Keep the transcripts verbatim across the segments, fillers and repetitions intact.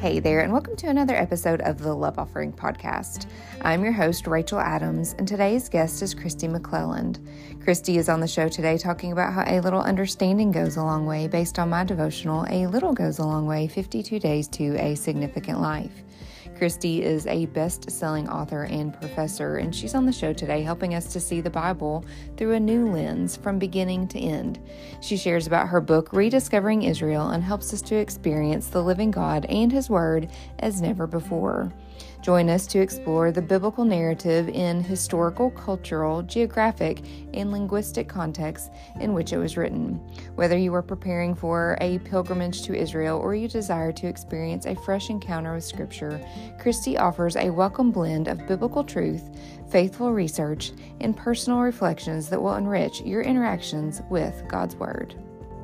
Hey there, and welcome to another episode of the Love Offering Podcast. I'm your host, Rachel Adams, and today's guest is Christy McClelland. Christy is on the show today talking about how a little understanding goes a long way based on my devotional, A Little Goes a Long Way, fifty-two Days to a Significant Life. Christy is a best-selling author and professor, and she's on the show today helping us to see the Bible through a new lens from beginning to end. She shares about her book, Rediscovering Israel, and helps us to experience the living God and His Word as never before. Join us to explore the biblical narrative in historical, cultural, geographic, and linguistic contexts in which it was written. Whether you are preparing for a pilgrimage to Israel or you desire to experience a fresh encounter with Scripture, Christy offers a welcome blend of biblical truth, faithful research, and personal reflections that will enrich your interactions with God's Word.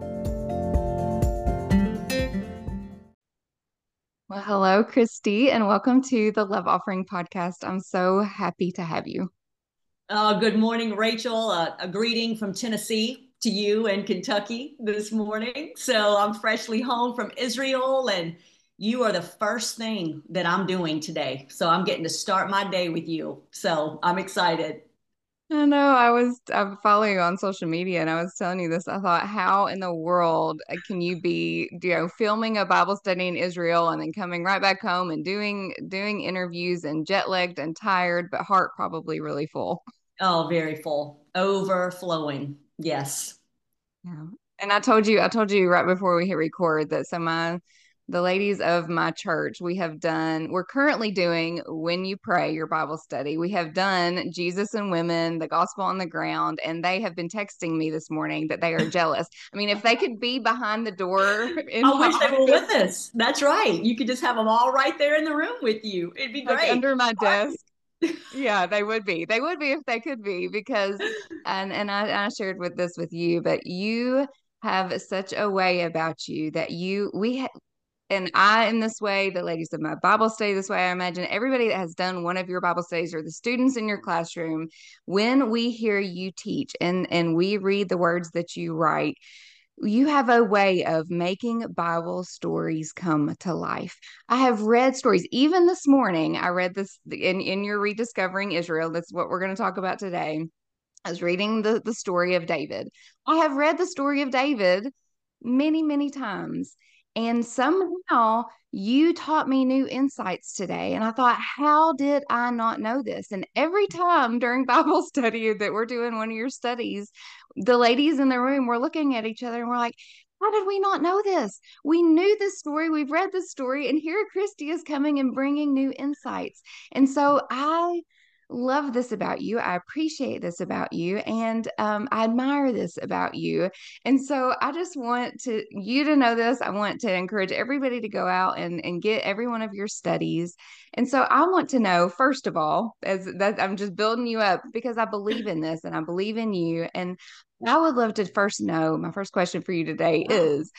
Well, hello, Christy, and welcome to the Love Offering Podcast. I'm so happy to have you. Uh, good morning, Rachel. Uh, a greeting from Tennessee to you and Kentucky this morning. So I'm freshly home from Israel, and you are the first thing that I'm doing today. So I'm getting to start my day with you. So I'm excited. I know I was I follow you on social media and I was telling you this. I thought, how in the world can you be, you know, filming a Bible study in Israel and then coming right back home and doing doing interviews and jet lagged and tired, but heart probably really full. Oh, very full, overflowing. Yes. Yeah. And I told you, I told you right before we hit record that so my the ladies of my church, we have done, we're currently doing When You Pray, your Bible study. We have done Jesus and Women, the Gospel on the Ground, and they have been texting me this morning that they are jealous. I mean, if they could be behind the door in I my wish they were office, with us. That's right. You could just have them all right there in the room with you. It'd be like great. under my desk. Yeah, they would be. They would be if they could be because and and I, I shared with this with you, but you have such a way about you that you we ha- and I in this way, the ladies of my Bible study this way, I imagine everybody that has done one of your Bible studies or the students in your classroom, when we hear you teach and and we read the words that you write, you have a way of making Bible stories come to life. I have read stories. Even this morning, I read this in, in your Rediscovering Israel. That's what we're going to talk about today. I was reading the, the story of David. I have read the story of David many, many times. And somehow you taught me new insights today. And I thought, how did I not know this? And every time during Bible study that we're doing one of your studies, the ladies in the room were looking at each other and we're like, how did we not know this? We knew this story. We've read this story. And here Christy is coming and bringing new insights. And so I love this about you. I appreciate this about you. And um, I admire this about you. And so I just want to you to know this. I want to encourage everybody to go out and, and get every one of your studies. And so I want to know, first of all, as that I'm just building you up because I believe in this and I believe in you. And I would love to first know, my first question for you today is,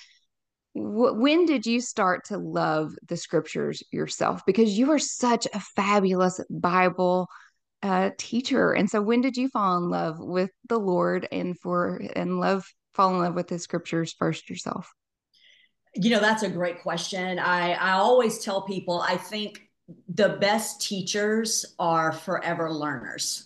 wh- when did you start to love the scriptures yourself? Because you are such a fabulous Bible uh, teacher. And so when did you fall in love with the Lord and for and love fall in love with the scriptures first yourself? You know, that's a great question. I, I always tell people I think the best teachers are forever learners.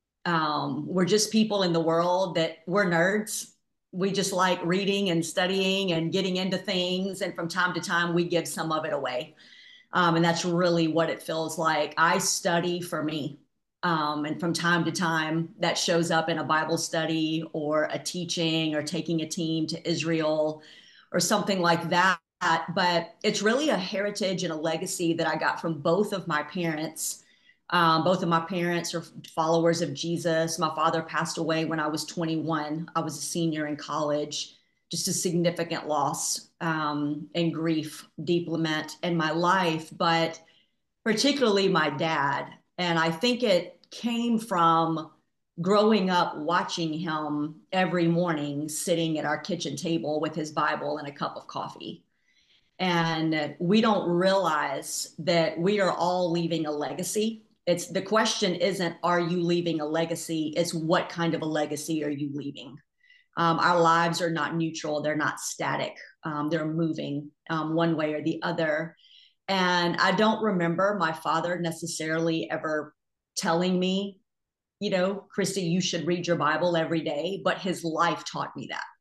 Um, we're just people in the world that we're nerds. We just like reading and studying and getting into things. And from time to time, we give some of it away. Um, and that's really what it feels like. I study for me. Um, and from time to time, that shows up in a Bible study or a teaching or taking a team to Israel or something like that. But it's really a heritage and a legacy that I got from both of my parents. Um, both of my parents are followers of Jesus. My father passed away when I was twenty-one. I was a senior in college, just a significant loss um, and grief, deep lament in my life, but particularly my dad. And I think it came from growing up watching him every morning sitting at our kitchen table with his Bible and a cup of coffee. And we don't realize that we are all leaving a legacy. It's the question isn't, are you leaving a legacy? It's what kind of a legacy are you leaving? Um, our lives are not neutral. They're not static. Um, they're moving um, one way or the other. And I don't remember my father necessarily ever telling me, you know, Christy, you should read your Bible every day, but his life taught me that.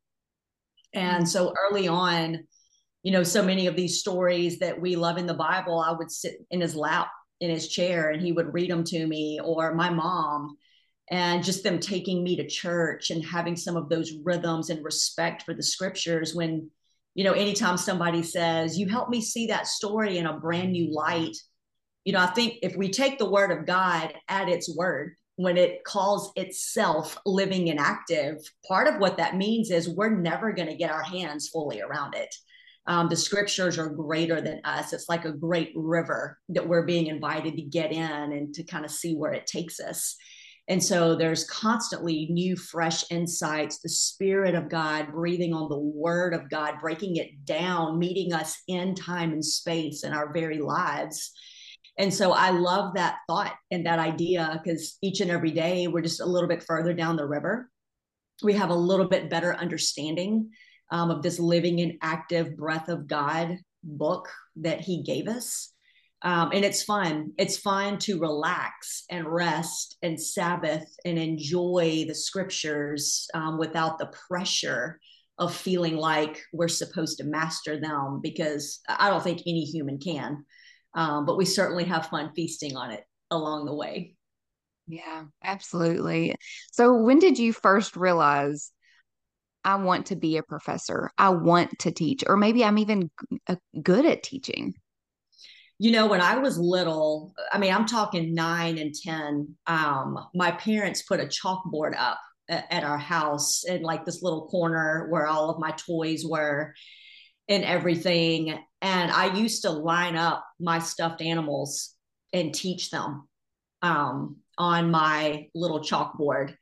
And so early on, you know, so many of these stories that we love in the Bible, I would sit in his lap in his chair and he would read them to me, or my mom, and just them taking me to church and having some of those rhythms and respect for the scriptures. When, you know, anytime somebody says, you help me see that story in a brand new light, you know, I think if we take the word of God at its word, when it calls itself living and active, part of what that means is we're never going to get our hands fully around it. Um, the scriptures are greater than us. It's like a great river that we're being invited to get in and to kind of see where it takes us. And so there's constantly new, fresh insights, the Spirit of God breathing on the Word of God, breaking it down, meeting us in time and space in our very lives. And so I love that thought and that idea, because each and every day we're just a little bit further down the river. We have a little bit better understanding um, of this living and active breath of God book that he gave us. Um, and it's fun. It's fun to relax and rest and Sabbath and enjoy the scriptures um, without the pressure of feeling like we're supposed to master them, because I don't think any human can. Um, but we certainly have fun feasting on it along the way. Yeah, absolutely. So when did you first realize I want to be a professor? I want to teach, or maybe I'm even g- uh, good at teaching. You know, when I was little, I mean, I'm talking nine and ten, um, my parents put a chalkboard up a- at our house in like this little corner where all of my toys were and everything. And I used to line up my stuffed animals and teach them um, on my little chalkboard.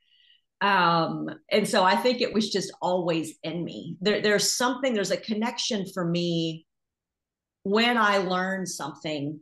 Um, and so I think it was just always in me. There, there's something, there's a connection for me when I learn something.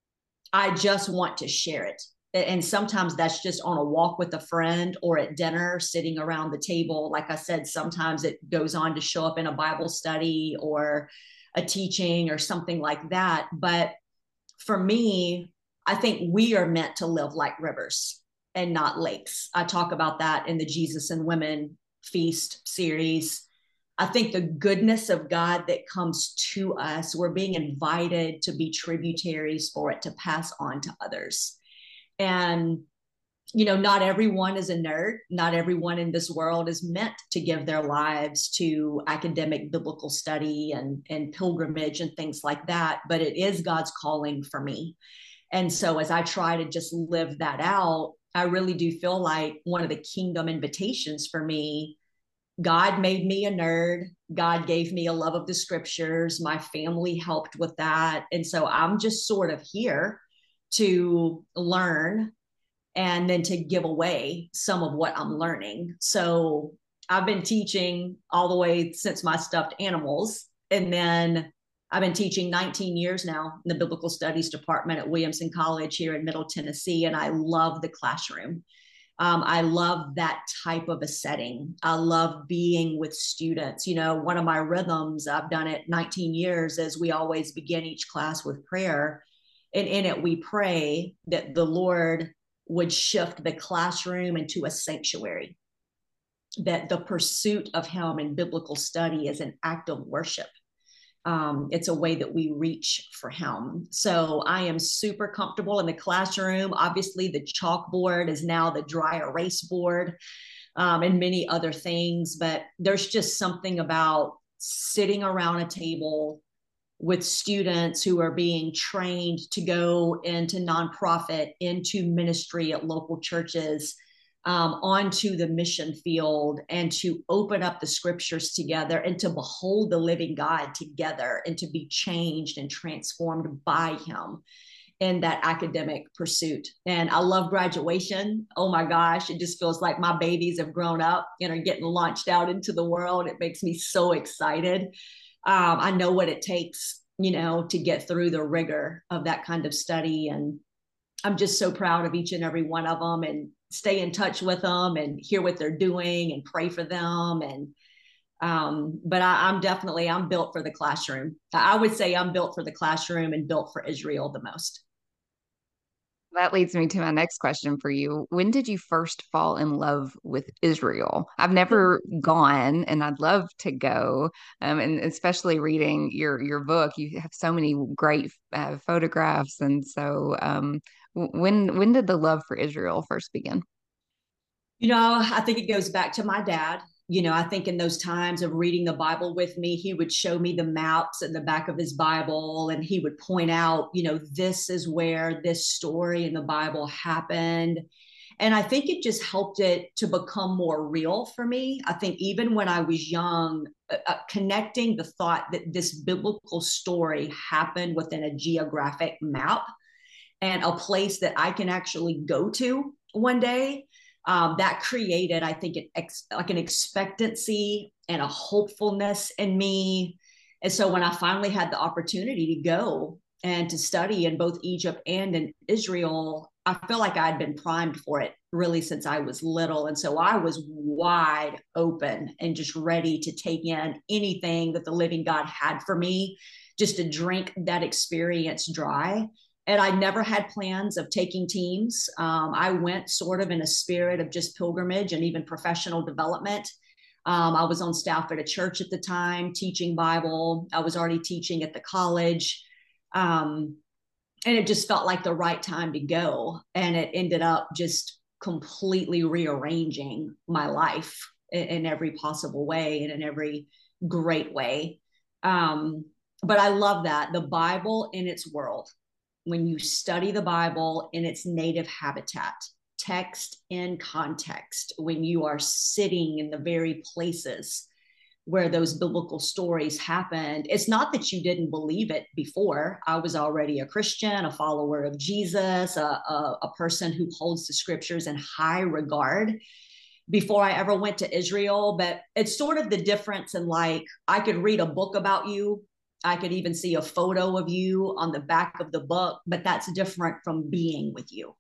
I just want to share it. And sometimes that's just on a walk with a friend or at dinner, sitting around the table. Like I said, sometimes it goes on to show up in a Bible study or a teaching or something like that. But for me, I think we are meant to live like rivers and not lakes. I talk about that in the Jesus and Women Feast series. I think the goodness of God that comes to us, we're being invited to be tributaries for it to pass on to others. And, you know, not everyone is a nerd. Not everyone in this world is meant to give their lives to academic biblical study and, and pilgrimage and things like that. But it is God's calling for me. And so as I try to just live that out, I really do feel like one of the kingdom invitations for me, God made me a nerd. God gave me a love of the scriptures. My family helped with that. And so I'm just sort of here to learn and then to give away some of what I'm learning. So I've been teaching all the way since my stuffed animals. And then I've been teaching nineteen years now in the biblical studies department at Williamson College here in Middle Tennessee. And I love the classroom. Um, I love that type of a setting. I love being with students. You know, one of my rhythms, I've done it nineteen years, is we always begin each class with prayer. And in it, we pray that the Lord would shift the classroom into a sanctuary, that the pursuit of Him in biblical study is an act of worship. Um, it's a way that we reach for him. So I am super comfortable in the classroom. Obviously, the chalkboard is now the dry erase board, um, and many other things. But there's just something about sitting around a table with students who are being trained to go into nonprofit, into ministry at local churches, um, onto the mission field, and to open up the scriptures together and to behold the living God together and to be changed and transformed by him in that academic pursuit. And I love graduation. Oh my gosh, it just feels like my babies have grown up and are getting launched out into the world. It makes me so excited. Um, I know what it takes, you know, to get through the rigor of that kind of study. And I'm just so proud of each and every one of them, and stay in touch with them and hear what they're doing and pray for them. And Um, but I, I'm definitely, I'm built for the classroom. I would say I'm built for the classroom and built for Israel the most. That leads me to my next question for you. When did you first fall in love with Israel? I've never gone, and I'd love to go. Um, and especially reading your your book, you have so many great uh, photographs. And so, um, when when did the love for Israel first begin? You know, I think it goes back to my dad. You know, I think in those times of reading the Bible with me, he would show me the maps in the back of his Bible and he would point out, you know, this is where this story in the Bible happened. And I think it just helped it to become more real for me. I think even when I was young, uh, uh, connecting the thought that this biblical story happened within a geographic map and a place that I can actually go to one day, um, that created, I think, an ex- like an expectancy and a hopefulness in me. And so when I finally had the opportunity to go and to study in both Egypt and in Israel, I feel like I'd been primed for it really since I was little. And so I was wide open and just ready to take in anything that the living God had for me, just to drink that experience dry. And I never had plans of taking teams. Um, I went sort of in a spirit of just pilgrimage and even professional development. Um, I was on staff at a church at the time, teaching Bible. I was already teaching at the college. Um, and it just felt like the right time to go. And it ended up just completely rearranging my life in, in every possible way and in every great way. Um, but I love that the Bible in its world, when you study the Bible in its native habitat, text in context, when you are sitting in the very places where those biblical stories happened, it's not that you didn't believe it before. I was already a Christian, a follower of Jesus, a, a, a person who holds the scriptures in high regard before I ever went to Israel. But it's sort of the difference in, like, I could read a book about you. I could even see a photo of you on the back of the book, but that's different from being with you.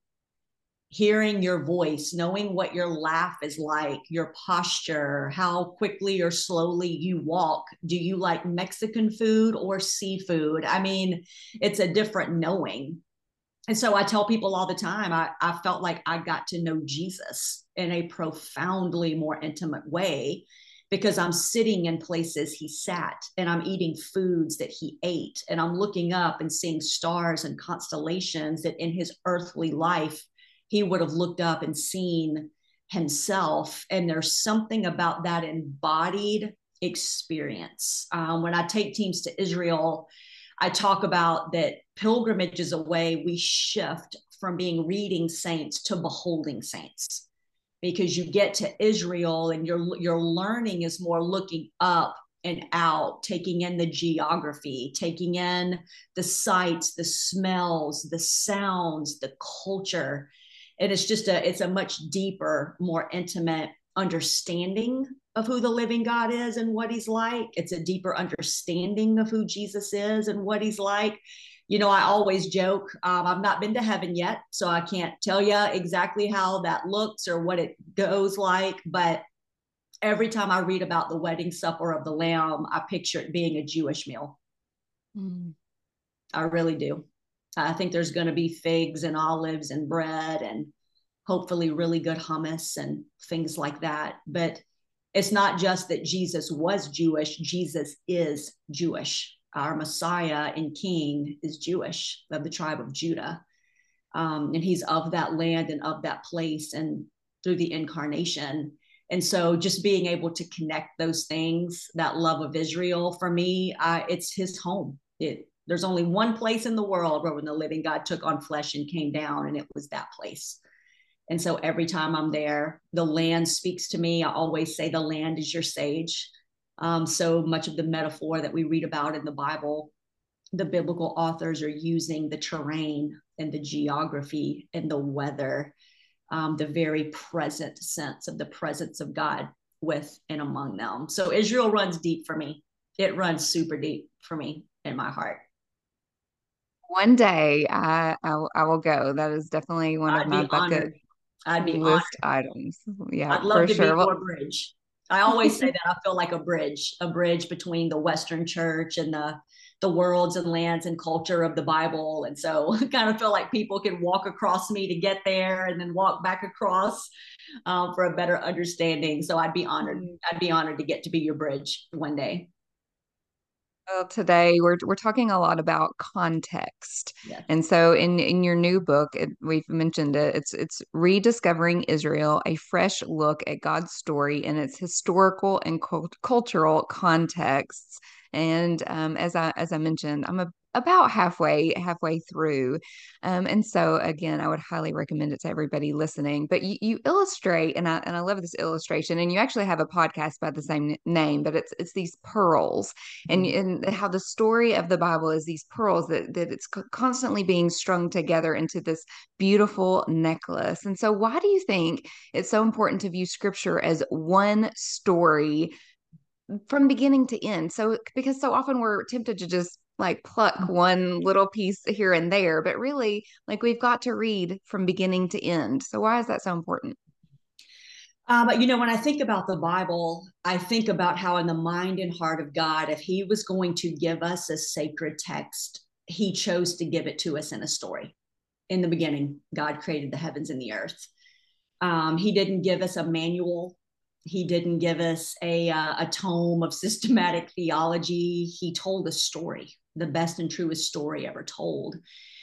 Hearing your voice, knowing what your laugh is like, your posture, how quickly or slowly you walk. Do you like Mexican food or seafood? I mean, it's a different knowing. And so I tell people all the time, I, I felt like I got to know Jesus in a profoundly more intimate way because I'm sitting in places he sat and I'm eating foods that he ate. And I'm looking up and seeing stars and constellations that in his earthly life, he would have looked up and seen himself. And there's something about that embodied experience. Um, when I take teams to Israel, I talk about that pilgrimage is a way we shift from being reading saints to beholding saints, because you get to Israel and your your learning is more looking up and out, taking in the geography, taking in the sights, the smells, the sounds, the culture. And it's just a it's a much deeper, more intimate understanding of who the living God is and what he's like. It's a deeper understanding of who Jesus is and what he's like. You know, I always joke, um, I've not been to heaven yet, so I can't tell you exactly how that looks or what it goes like. But every time I read about the wedding supper of the Lamb, I picture it being a Jewish meal. Mm. I really do. I think there's going to be figs and olives and bread and hopefully really good hummus and things like that. But it's not just that Jesus was Jewish, Jesus is Jewish. Our Messiah and King is Jewish, of the tribe of Judah. Um, and he's of that land and of that place and through the incarnation. And so just being able to connect those things, that love of Israel, for me, uh, it's his home. It, there's only one place in the world where when the living God took on flesh and came down, and it was that place. And so every time I'm there, the land speaks to me. I always say the land is your sage. Um, so much of the metaphor that we read about in the Bible, the biblical authors are using the terrain and the geography and the weather, um, the very present sense of the presence of God with and among them. So Israel runs deep for me. It runs super deep for me in my heart. One day I, I I will go. That is definitely one of I'd my be bucket honored. I'd be honored. list items. Yeah, I'd love for to sure. be Well, your bridge. I always say that I feel like a bridge, a bridge between the Western church and the the worlds and lands and culture of the Bible. And so I kind of feel like people can walk across me to get there and then walk back across um, for a better understanding. So I'd be honored. Mm. I'd be honored to get to be your bridge one day. Well, today we're we're talking a lot about context. Yes. And so in in your new book, it, we've mentioned it, it's it's Rediscovering Israel, a fresh look at God's story in its historical and cult cultural contexts. And um, as I as I mentioned, I'm a, about halfway halfway through. Um, and so again, I would highly recommend it to everybody listening. But you, you illustrate, and I and I love this illustration, and you actually have a podcast by the same name, but it's it's these pearls and and how the story of the Bible is these pearls that that it's constantly being strung together into this beautiful necklace. And so, why do you think it's so important to view Scripture as one story from beginning to end? So, because so often we're tempted to just like pluck one little piece here and there, but really, like we've got to read from beginning to end. So, why is that so important? Uh, but you know, when I think about the Bible, I think about how in the mind and heart of God, if he was going to give us a sacred text, he chose to give it to us in a story. In the beginning, God created the heavens and the earth. Um, he didn't give us a manual. He didn't give us a, uh, a tome of systematic theology. He told a story, the best and truest story ever told.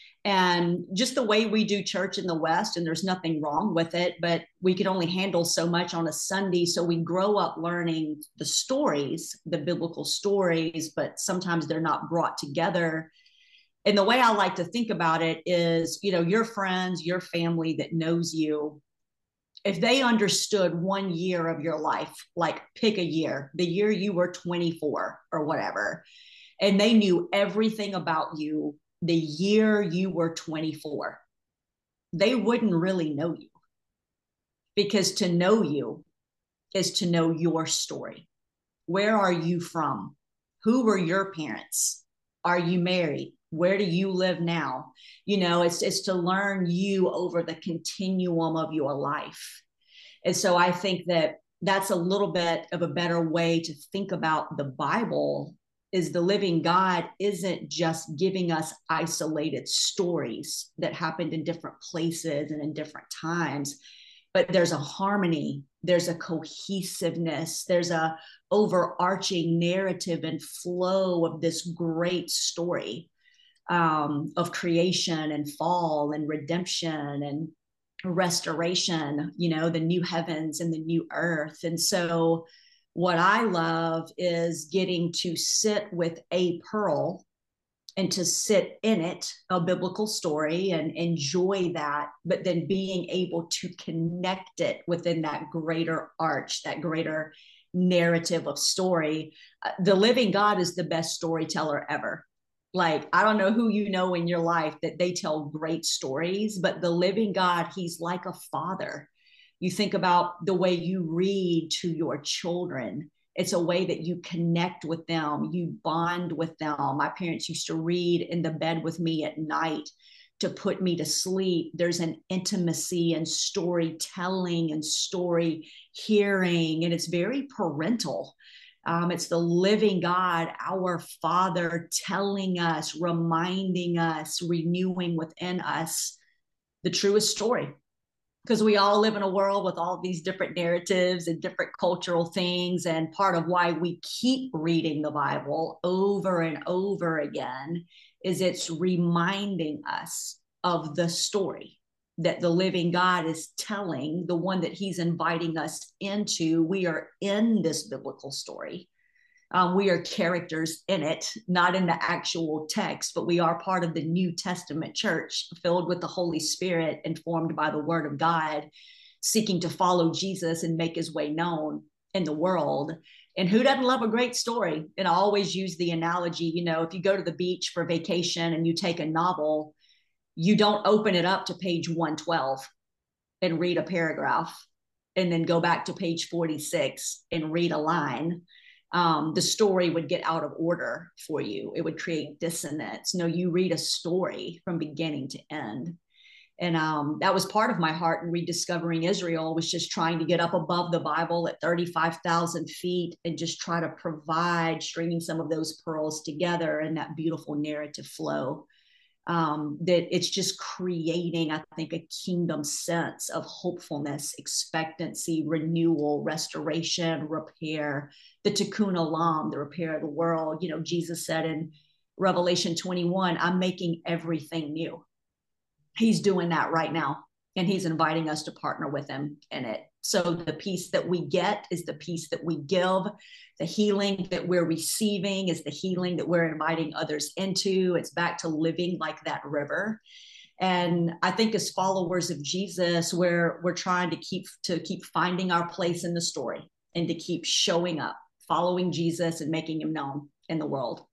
And just the way we do church in the West, and there's nothing wrong with it, but we can only handle so much on a Sunday. So we grow up learning the stories, the biblical stories, but sometimes they're not brought together. And the way I like to think about it is, you know, your friends, your family that knows you, if they understood one year of your life, like pick a year, the year you were twenty-four or whatever, and they knew everything about you the year you were twenty-four, they wouldn't really know you, because to know you is to know your story. Where are you from? Who were your parents? Are you married? Where do you live now? You know, it's, it's to learn you over the continuum of your life. And so I think that that's a little bit of a better way to think about the Bible, is the living God isn't just giving us isolated stories that happened in different places and in different times, but there's a harmony, there's a cohesiveness, there's a overarching narrative and flow of this great story um, of creation and fall and redemption and restoration, you know, the new heavens and the new earth. And so what I love is getting to sit with a pearl and to sit in it, a biblical story, and enjoy that, but then being able to connect it within that greater arch, that greater narrative of story. Uh, the living God is the best storyteller ever. Like, I don't know who you know in your life that they tell great stories, but the living God, he's like a father. You think about the way you read to your children. It's a way that you connect with them, you bond with them. My parents used to read in the bed with me at night to put me to sleep. There's an intimacy and storytelling and story hearing, and it's very parental. Um, it's the living God, our Father, telling us, reminding us, renewing within us the truest story. Because we all live in a world with all these different narratives and different cultural things. And part of why we keep reading the Bible over and over again is it's reminding us of the story that the living God is telling, the one that he's inviting us into. We are in this biblical story. Um, we are characters in it, not in the actual text, but we are part of the New Testament church, filled with the Holy Spirit, informed by the Word of God, seeking to follow Jesus and make his way known in the world. And who doesn't love a great story? And I always use the analogy, you know, if you go to the beach for vacation and you take a novel, you don't open it up to page one twelve and read a paragraph and then go back to page forty-six and read a line. Um, the story would get out of order for you. It would create dissonance. No, you read a story from beginning to end. And um, that was part of my heart in rediscovering Israel, was just trying to get up above the Bible at thirty-five thousand feet and just try to provide, stringing some of those pearls together in that beautiful narrative flow. Um, that it's just creating, I think, a kingdom sense of hopefulness, expectancy, renewal, restoration, repair, the tikkun olam, the repair of the world. You know, Jesus said in Revelation twenty-one, I'm making everything new. He's doing that right now, and he's inviting us to partner with him in it. So the peace that we get is the peace that we give. The healing that we're receiving is the healing that we're inviting others into. It's back to living like that river. And I think as followers of Jesus, we're we're trying to keep to keep finding our place in the story and to keep showing up, following Jesus and making him known in the world.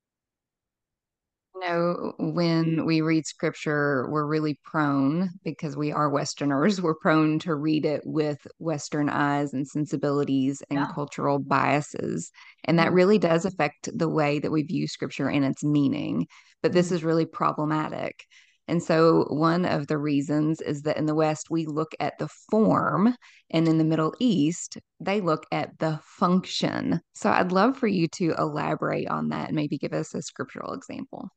You know, when we read scripture, we're really prone, because we are Westerners, we're prone to read it with Western eyes and sensibilities and Yeah. cultural biases. And that Mm-hmm. really does affect the way that we view scripture and its meaning. But this Mm-hmm. is really problematic. And so, one of the reasons is that in the West, we look at the form, and in the Middle East, they look at the function. So, I'd love for you to elaborate on that and maybe give us a scriptural example.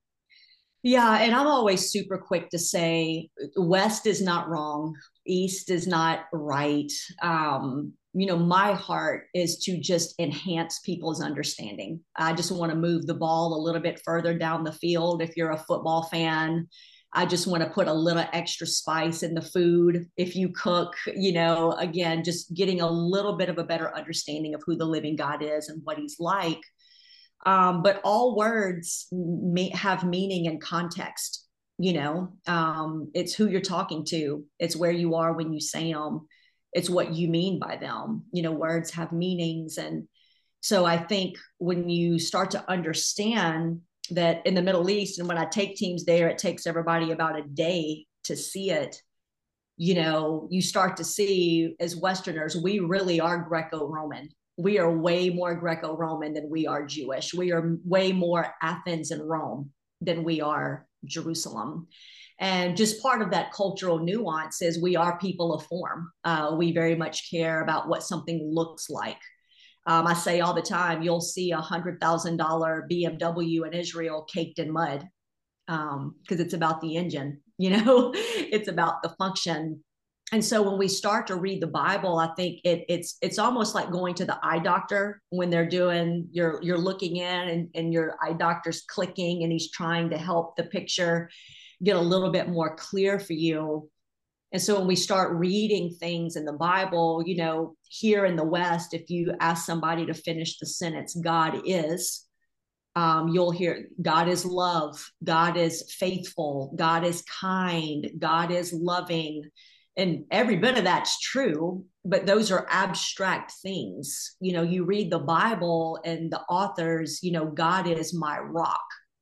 Yeah, and I'm always super quick to say West is not wrong, East is not right. Um, you know, my heart is to just enhance people's understanding. I just want to move the ball a little bit further down the field. If you're a football fan, I just want to put a little extra spice in the food. If you cook, you know, again, just getting a little bit of a better understanding of who the living God is and what he's like. Um, but all words may have meaning and context. You know, um, it's who you're talking to, it's where you are when you say them, it's what you mean by them. You know, words have meanings. And so I think when you start to understand that in the Middle East, and when I take teams there, it takes everybody about a day to see it. You know, you start to see, as Westerners, we really are Greco-Roman. We are way more Greco-Roman than we are Jewish. We are way more Athens and Rome than we are Jerusalem. And just part of that cultural nuance is we are people of form. Uh, we very much care about what something looks like. Um, I say all the time, you'll see a one hundred thousand dollars B M W in Israel caked in mud, um, because it's about the engine, you know, it's about the function. And so when we start to read the Bible, I think it, it's it's almost like going to the eye doctor when they're doing, you're you're looking in, and, and your eye doctor's clicking and he's trying to help the picture get a little bit more clear for you. And so when we start reading things in the Bible, you know, here in the West, if you ask somebody to finish the sentence, God is, um, you'll hear God is love, God is faithful, God is kind, God is loving. And every bit of that's true, but those are abstract things. You know, you read the Bible and the authors, you know, God is my rock,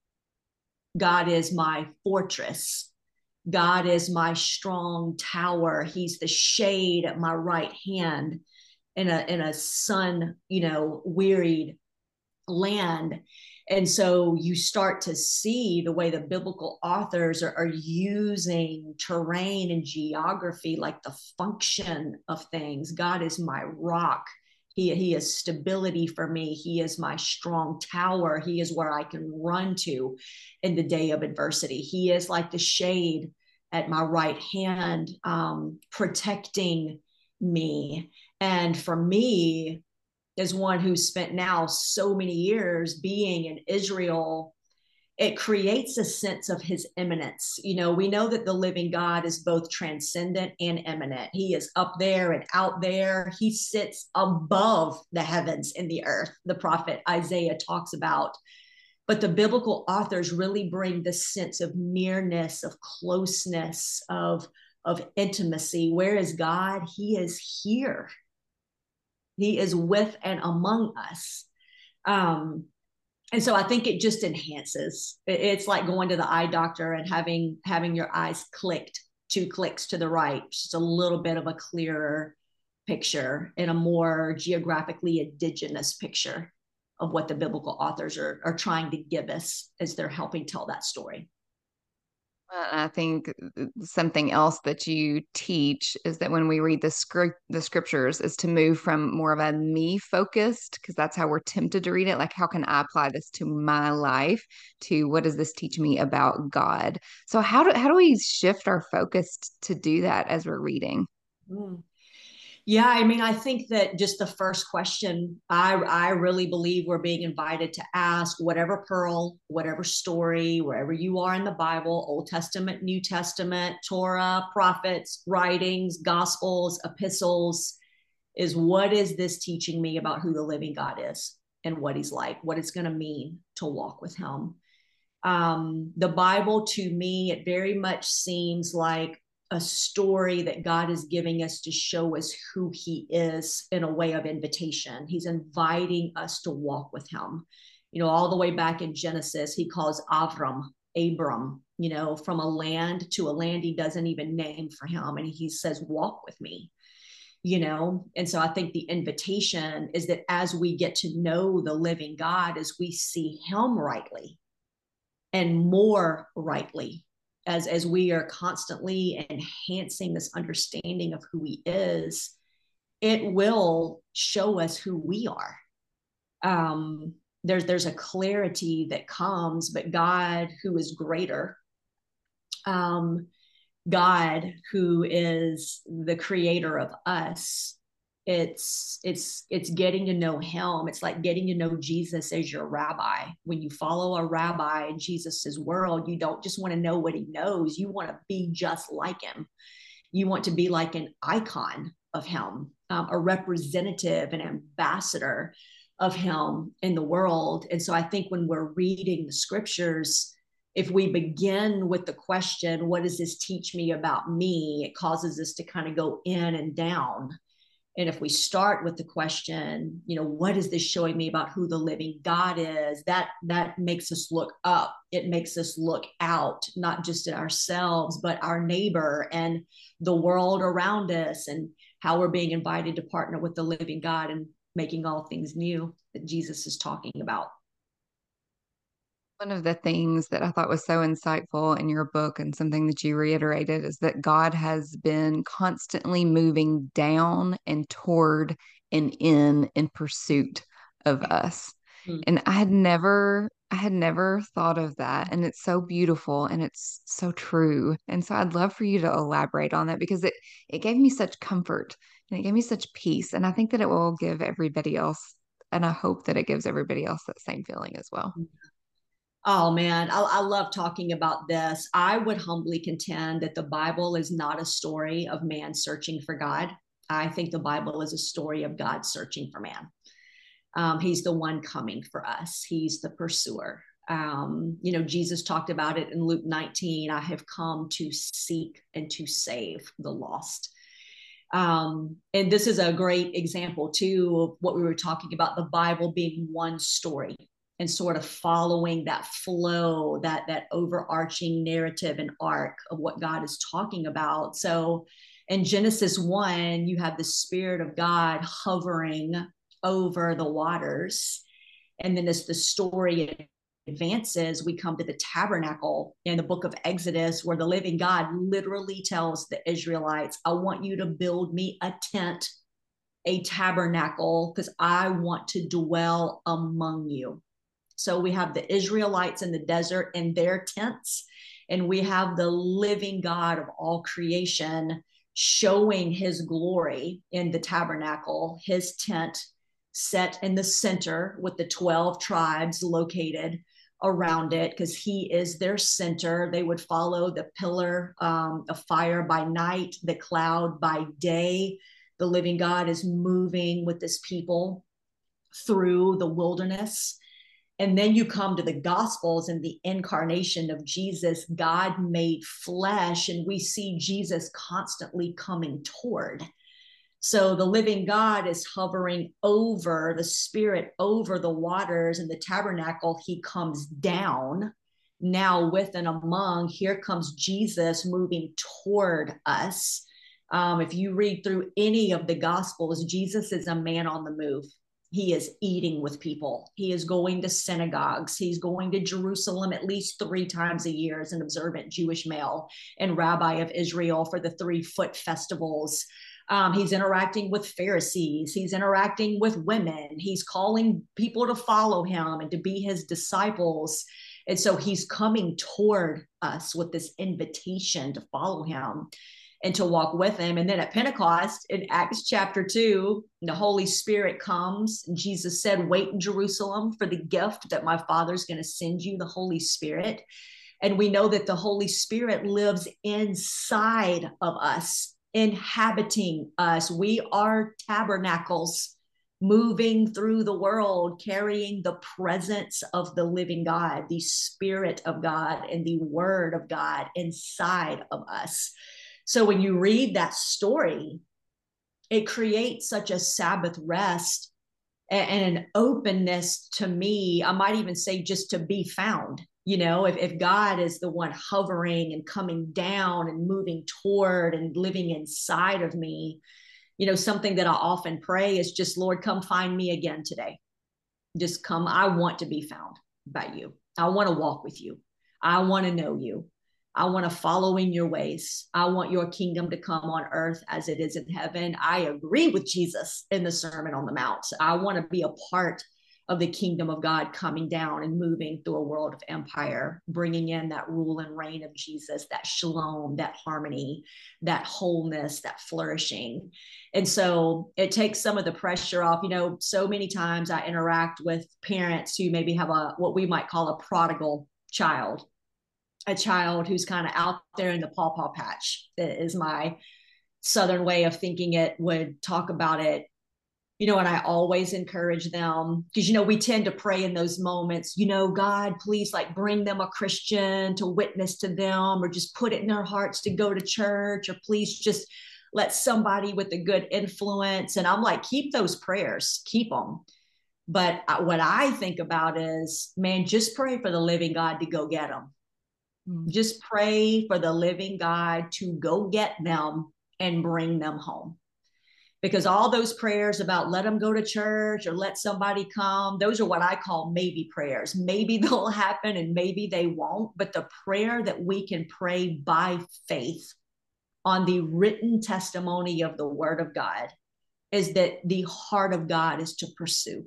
God is my fortress, God is my strong tower, he's the shade at my right hand in a in a sun, you know, wearied land. And so you start to see the way the biblical authors are, are using terrain and geography, like the function of things. God is my rock. He, he is stability for me. He is my strong tower. He is where I can run to in the day of adversity. He is like the shade at my right hand, um, protecting me. And for me, as one who's spent now so many years being in Israel, it creates a sense of his immanence. You know, we know that the living God is both transcendent and immanent. He is up there and out there. He sits above the heavens and the earth, the prophet Isaiah talks about. But the biblical authors really bring this sense of nearness, of closeness, of, of intimacy. Where is God? He is here. He is with and among us. Um, and so I think it just enhances. It's like going to the eye doctor and having having your eyes clicked two clicks to the right, just a little bit of a clearer picture and a more geographically indigenous picture of what the biblical authors are, are trying to give us as they're helping tell that story. Uh, I think something else that you teach is that when we read the script, the scriptures, is to move from more of a me focused, because that's how we're tempted to read it. Like, how can I apply this to my life? To what does this teach me about God? So how do how do we shift our focus to do that as we're reading? Mm. Yeah, I mean, I think that just the first question, I I really believe we're being invited to ask whatever pearl, whatever story, wherever you are in the Bible, Old Testament, New Testament, Torah, prophets, writings, gospels, epistles, is what is this teaching me about who the living God is and what he's like, what it's going to mean to walk with him. Um, the Bible, to me, it very much seems like a story that God is giving us to show us who he is in a way of invitation. He's inviting us to walk with him. You know, all the way back in Genesis, he calls Avram, Abram, you know, from a land to a land he doesn't even name for him. And he says, walk with me, you know. And so I think the invitation is that as we get to know the living God, as we see him rightly, and more rightly, as as we are constantly enhancing this understanding of who he is, it will show us who we are. um there's there's a clarity that comes, but God, who is greater, um God, who is the creator of us, it's it's it's getting to know him. It's like getting to know Jesus as your rabbi. When you follow a rabbi in Jesus's world, you don't just want to know what he knows, you want to be just like him. You want to be like an icon of him, um, a representative, an ambassador of him in the world. And so I think when we're reading the scriptures, if we begin with the question, what does this teach me about me? It causes us to kind of go in and down. And if we start with the question, you know, what is this showing me about who the living God is? That that makes us look up. It makes us look out, not just at ourselves, but our neighbor and the world around us, and how we're being invited to partner with the living God and making all things new that Jesus is talking about. One of the things that I thought was so insightful in your book, and something that you reiterated, is that God has been constantly moving down and toward and in in pursuit of us. Mm. And I had never I had never thought of that. And it's so beautiful and it's so true. And so I'd love for you to elaborate on that, because it it gave me such comfort and it gave me such peace. And I think that it will give everybody else, and I hope that it gives everybody else that same feeling as well. Oh man, I, I love talking about this. I would humbly contend that the Bible is not a story of man searching for God. I think the Bible is a story of God searching for man. Um, he's the one coming for us. He's the pursuer. Um, you know, Jesus talked about it in Luke nineteen. I have come to seek and to save the lost. Um, and this is a great example too of what we were talking about, the Bible being one story and sort of following that flow, that that overarching narrative and arc of what God is talking about. So in Genesis one, you have the Spirit of God hovering over the waters. And then as the story advances, we come to the tabernacle in the book of Exodus, where the living God literally tells the Israelites, I want you to build me a tent, a tabernacle, because I want to dwell among you. So we have the Israelites in the desert in their tents, and we have the living God of all creation showing his glory in the tabernacle, his tent set in the center with the twelve tribes located around it, because he is their center. They would follow the pillar um, of fire by night, the cloud by day. The living God is moving with this people through the wilderness. And then you come to the Gospels and the incarnation of Jesus, God made flesh, and we see Jesus constantly coming toward. So the living God is hovering over, the Spirit over the waters. In the tabernacle, he comes down. Now with and among, here comes Jesus moving toward us. Um, if you read through any of the Gospels, Jesus is a man on the move. He is eating with people. He is going to synagogues. He's going to Jerusalem at least three times a year as an observant Jewish male and rabbi of Israel for the three foot festivals. Um, he's interacting with Pharisees. He's interacting with women. He's calling people to follow him and to be his disciples. And so he's coming toward us with this invitation to follow him and to walk with him. And then at Pentecost in Acts chapter two, the Holy Spirit comes and Jesus said, wait in Jerusalem for the gift that my Father's going to send you, the Holy Spirit. And we know that the Holy Spirit lives inside of us, inhabiting us. We are tabernacles moving through the world, carrying the presence of the living God, the Spirit of God, and the Word of God inside of us. So when you read that story, it creates such a Sabbath rest and an openness to me. I might even say just to be found. You know, if, if God is the one hovering and coming down and moving toward and living inside of me, you know, something that I often pray is just, Lord, come find me again today. Just come. I want to be found by you. I want to walk with you. I want to know you. I want to follow in your ways. I want your kingdom to come on earth as it is in heaven. I agree with Jesus in the Sermon on the Mount. I want to be a part of the kingdom of God coming down and moving through a world of empire, bringing in that rule and reign of Jesus, that shalom, that harmony, that wholeness, that flourishing. And so it takes some of the pressure off. You know, so many times I interact with parents who maybe have a, what we might call a prodigal child, a child who's kind of out there in the pawpaw patch. That is my Southern way of thinking it, would talk about it. You know, and I always encourage them because, you know, we tend to pray in those moments, you know, God, please like bring them a Christian to witness to them, or just put it in their hearts to go to church, or please just let somebody with a good influence. And I'm like, keep those prayers, keep them. But what I think about is, man, just pray for the living God to go get them. Mm. Just pray for the living God to go get them and bring them home. Because all those prayers about let them go to church or let somebody come, those are what I call maybe prayers. Maybe they'll happen and maybe they won't. But the prayer that we can pray by faith on the written testimony of the Word of God is that the heart of God is to pursue.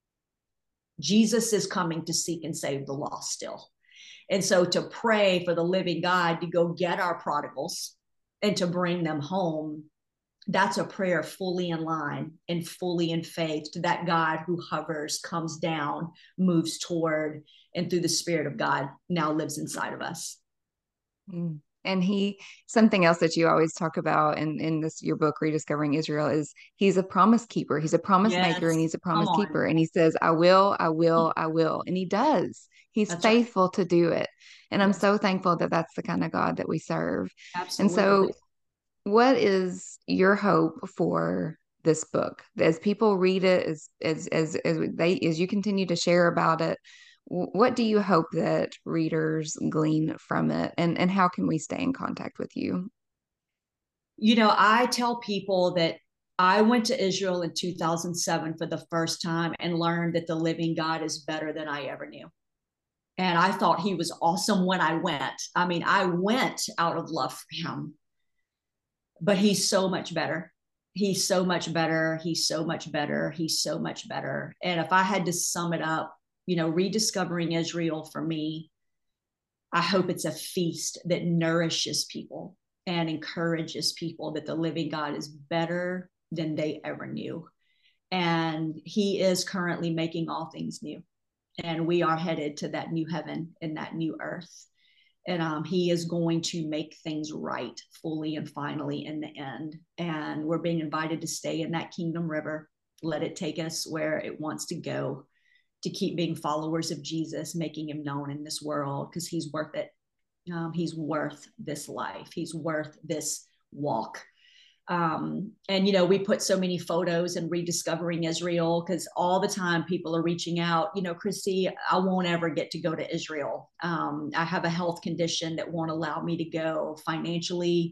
Jesus is coming to seek and save the lost still. And so to pray for the living God to go get our prodigals and to bring them home, that's a prayer fully in line and fully in faith to that God who hovers, comes down, moves toward, and through the Spirit of God now lives inside of us. Mm. And he, something else that you always talk about in, in this, your book, Rediscovering Israel, is he's a promise keeper. He's a promise yes. maker, and he's a promise keeper. And he says, I will, I will, I will. And he does. He's that's faithful right. to do it. And yes. I'm so thankful that that's the kind of God that we serve. Absolutely. And so what is your hope for this book? As people read it, as, as, as, as they, as you continue to share about it, what do you hope that readers glean from it, and, and how can we stay in contact with you? You know, I tell people that I went to Israel in two thousand seven for the first time and learned that the living God is better than I ever knew. And I thought he was awesome when I went. I mean, I went out of love for him, but he's so much better. He's so much better. He's so much better. He's so much better. And if I had to sum it up, you know, rediscovering Israel for me, I hope it's a feast that nourishes people and encourages people that the living God is better than they ever knew. And he is currently making all things new. And we are headed to that new heaven and that new earth. And um, he is going to make things right fully and finally in the end. And we're being invited to stay in that kingdom river, let it take us where it wants to go, to keep being followers of Jesus, making him known in this world, because he's worth it. Um, he's worth this life. He's worth this walk. Um, and, you know, we put so many photos in Rediscovering Israel because all the time people are reaching out, you know, Christy, I won't ever get to go to Israel. Um, I have a health condition that won't allow me to go financially.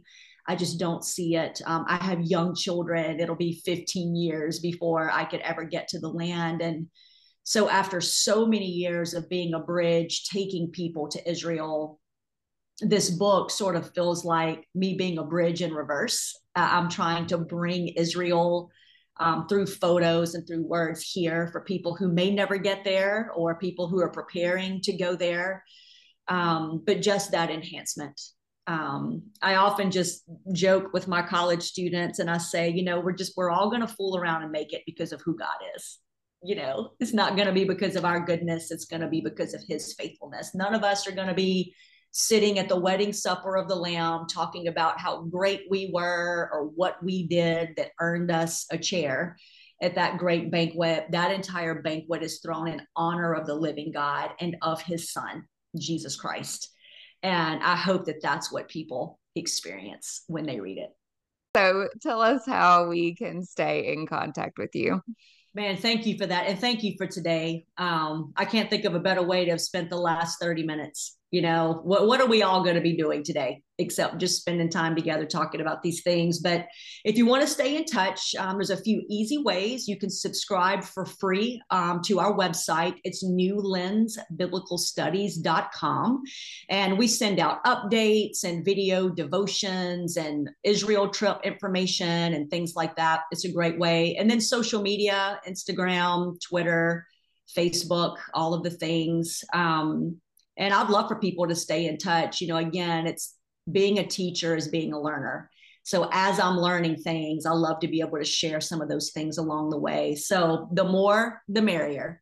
I just don't see it. Um, I have young children. It'll be fifteen years before I could ever get to the land. And so after so many years of being a bridge, taking people to Israel, this book sort of feels like me being a bridge in reverse. Uh, I'm trying to bring Israel um, through photos and through words here for people who may never get there or people who are preparing to go there. Um, but just that enhancement. Um, I often just joke with my college students and I say, you know, we're just, we're all going to fool around and make it because of who God is. You know, it's not going to be because of our goodness. It's going to be because of his faithfulness. None of us are going to be sitting at the wedding supper of the Lamb talking about how great we were or what we did that earned us a chair at that great banquet. That entire banquet is thrown in honor of the living God and of his son, Jesus Christ. And I hope that that's what people experience when they read it. So tell us how we can stay in contact with you. Man, thank you for that. And thank you for today. Um, I can't think of a better way to have spent the last thirty minutes. You know, what, what are we all going to be doing today except just spending time together talking about these things? But if you want to stay in touch, um, there's a few easy ways. You can subscribe for free um, to our website. It's new lens biblical studies dot com. And we send out updates and video devotions and Israel trip information and things like that. It's a great way. And then social media, Instagram, Twitter, Facebook, all of the things. Um, And I'd love for people to stay in touch. You know, again, it's being a teacher is being a learner. So as I'm learning things, I love to be able to share some of those things along the way. So the more, the merrier.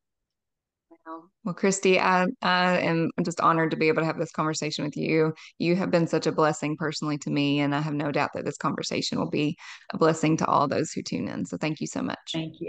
Well, Christy, I, I am just honored to be able to have this conversation with you. You have been such a blessing personally to me, and I have no doubt that this conversation will be a blessing to all those who tune in. So thank you so much. Thank you.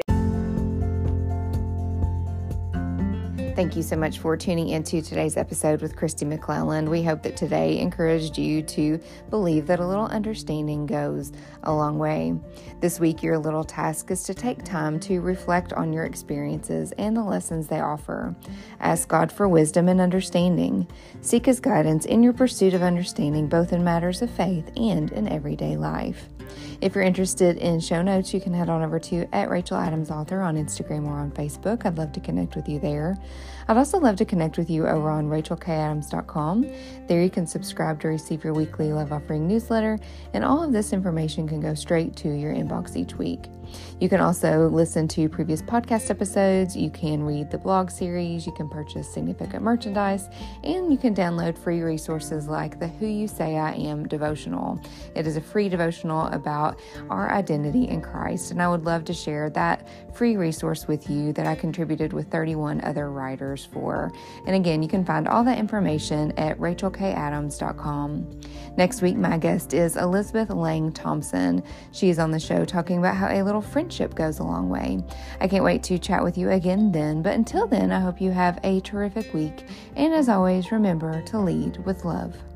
Thank you so much for tuning into today's episode with Christy McClelland. We hope that today encouraged you to believe that a little understanding goes a long way. This week, your little task is to take time to reflect on your experiences and the lessons they offer. Ask God for wisdom and understanding. Seek His guidance in your pursuit of understanding, both in matters of faith and in everyday life. If you're interested in show notes, you can head on over to at Rachel Adams Author on Instagram or on Facebook. I'd love to connect with you there. I'd also love to connect with you over on rachel k adams dot com. There you can subscribe to receive your weekly Love Offering newsletter, and all of this information can go straight to your inbox each week. You can also listen to previous podcast episodes, you can read the blog series, you can purchase significant merchandise, and you can download free resources like the Who You Say I Am devotional. It is a free devotional about our identity in Christ, and I would love to share that free resource with you that I contributed with thirty-one other writers for. And again, you can find all that information at rachel k adams dot com. Next week, my guest is Elizabeth Lang Thompson. She is on the show talking about how a little friendship goes a long way. I can't wait to chat with you again then, but until then, I hope you have a terrific week. And as always, remember to lead with love.